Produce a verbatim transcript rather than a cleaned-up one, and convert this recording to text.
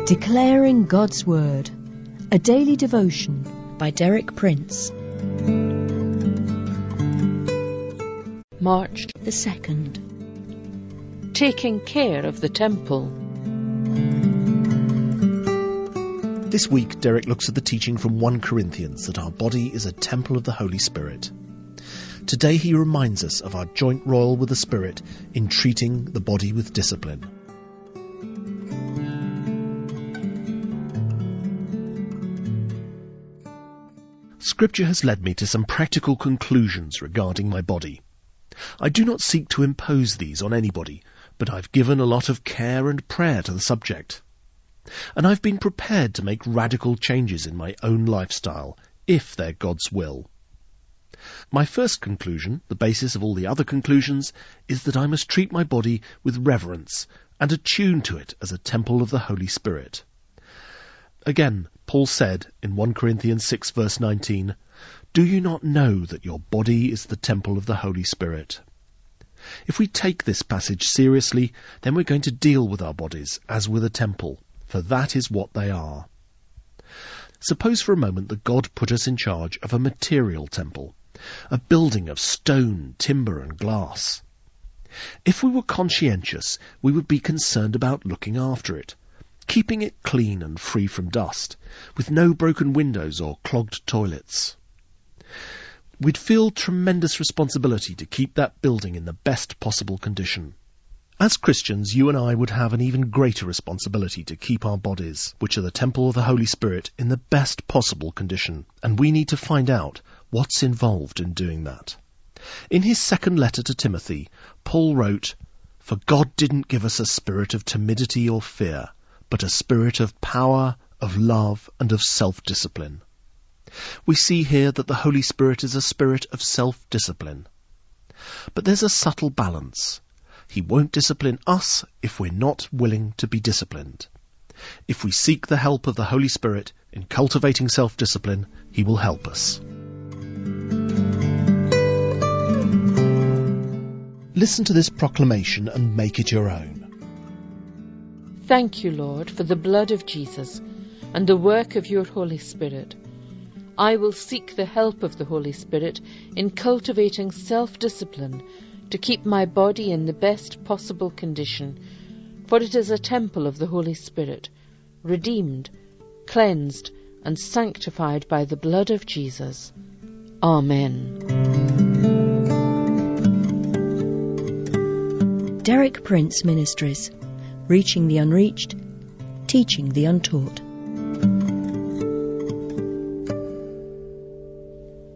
Declaring God's Word, a daily devotion by Derek Prince. March the second. Taking care of the temple. This week, Derek looks at the teaching from First Corinthians that our body is a temple of the Holy Spirit. Today he reminds us of our joint role with the Spirit in treating the body with discipline. Scripture has led me to some practical conclusions regarding my body. I do not seek to impose these on anybody, but I've given a lot of care and prayer to the subject. And I've been prepared to make radical changes in my own lifestyle, if they're God's will. My first conclusion, the basis of all the other conclusions, is that I must treat my body with reverence and attune to it as a temple of the Holy Spirit. Again, Paul said in First Corinthians six verse nineteen, "Do you not know that your body is the temple of the Holy Spirit?" If we take this passage seriously, then we're going to deal with our bodies as with a temple, for that is what they are. Suppose for a moment that God put us in charge of a material temple, a building of stone, timber and glass. If we were conscientious, we would be concerned about looking after it, keeping it clean and free from dust, with no broken windows or clogged toilets. We'd feel tremendous responsibility to keep that building in the best possible condition. As Christians, you and I would have an even greater responsibility to keep our bodies, which are the temple of the Holy Spirit, in the best possible condition, and we need to find out what's involved in doing that. In his second letter to Timothy, Paul wrote, "For God didn't give us a spirit of timidity or fear, but a spirit of power, of love, and of self-discipline." We see here that the Holy Spirit is a spirit of self-discipline. But there's a subtle balance. He won't discipline us if we're not willing to be disciplined. If we seek the help of the Holy Spirit in cultivating self-discipline, he will help us. Listen to this proclamation and make it your own. Thank you, Lord, for the blood of Jesus and the work of your Holy Spirit. I will seek the help of the Holy Spirit in cultivating self-discipline to keep my body in the best possible condition, for it is a temple of the Holy Spirit, redeemed, cleansed, and sanctified by the blood of Jesus. Amen. Derek Prince Ministries, reaching the unreached, teaching the untaught.